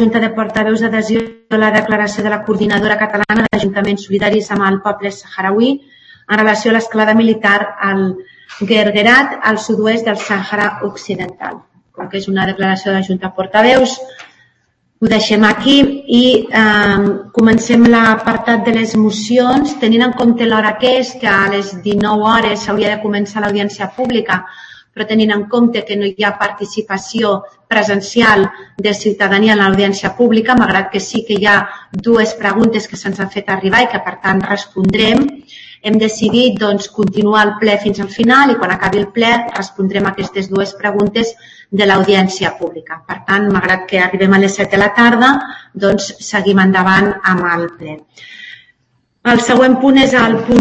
Junta de Portaveus d'adhesió a la declaració de la Coordinadora Catalana d'Ajuntaments Solidaris amb el poble saharauí en relació a l'escalada militar al Guerguerat, al sud-oest del Sàhara Occidental. Com que és una declaració de la Junta de Portaveus, ho deixem aquí i comencem l'apartat de les mocions. Tenint en compte l'hora que és, que a les 19 hores s'hauria de començar l'audiència pública, però tenint en compte que no hi ha participació presencial de ciutadania en l'audiència pública, malgrat que sí que hi ha dues preguntes que se'ns han fet arribar i que per tant respondrem, hem decidit continuar el ple fins al final i quan acabi el ple respondrem aquestes dues preguntes de l'audiència pública. Per tant, malgrat que arribem a les 7 de la tarda, seguim endavant amb el ple. El següent punt és el punt